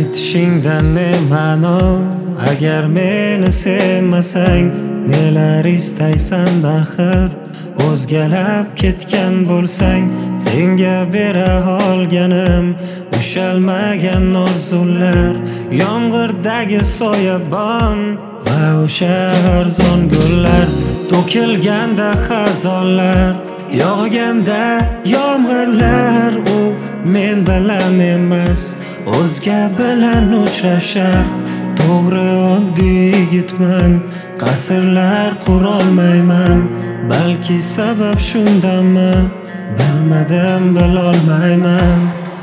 aytishingdan ne ma'no? Agar meni sevmasang nelar istaysan axir? O'zgalab ketgan bo'lsang senga bera olganim ushalmagan orzular, yomg'irdagi soyabon va o'sha arzon gullar, to'kilganda xazonlar, yog'ganda yomg'irlar. U men bilan emas, o'zga bilan uchrashar. To'g'ri, oddiy yigitman, qasrlar qurolmayman. Balki sabab shundami, bilmadim, bilolmayman.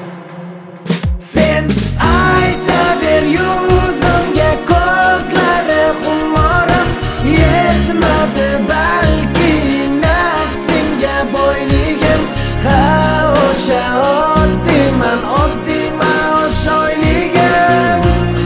Sen aytaver yuzimga, ko'zlari xumorib yetmadi balki nafsingga boyligim. Ha, o'sha oddiyman, o'sha oyligim,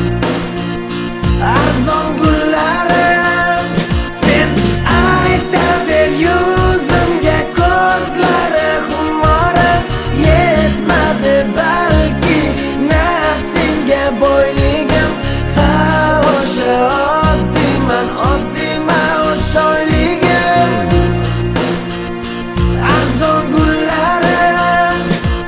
arzon gullarim. Sen aytaver yuzimga, ko'zlari xumorib yetmadi balki nafsingga boyligim. Ha, o'sha oddiyman, o'sha oyligim, arzon gullarim.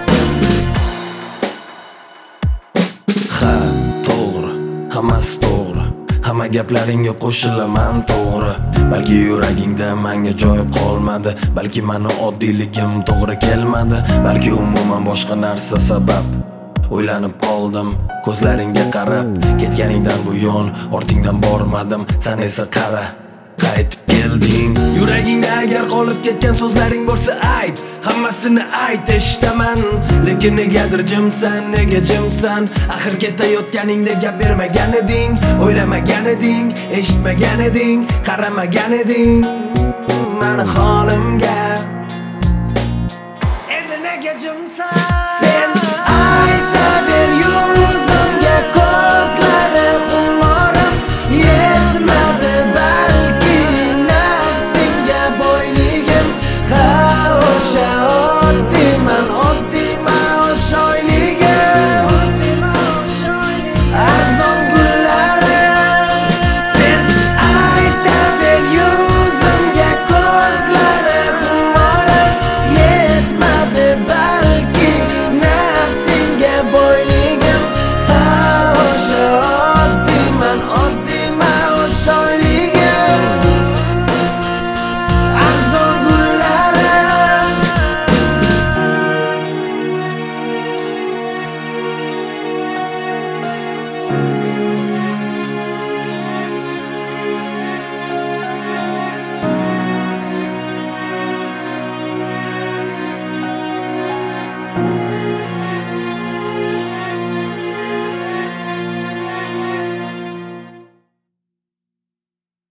Ha, to'g'ri, hammasi to'g'ri, hamma gaplaringga qo'shilaman to'g'ri. Balki yuragingda menga joy qolmadi, balki meni oddiyligim to'g'ri kelmadi, balki umuman boshqa narsa sabab. O'ylanib qoldim ko'zlaringga qarab, ketganingdan buyon ortingdan bormadim, sen esa qara, qaytib kelding. Yuragingda agar qolib ketgan so'zlaring bo'lsa ayt, hammasini ayt, eshitaman. Lekin negadir jimsan, nega jimsan? Axir ketayotganingda gap bermagan eding, o'ylamagan eding, eshitmagan eding, qaramagan eding meni holimga. Endi nega jimsan? Sen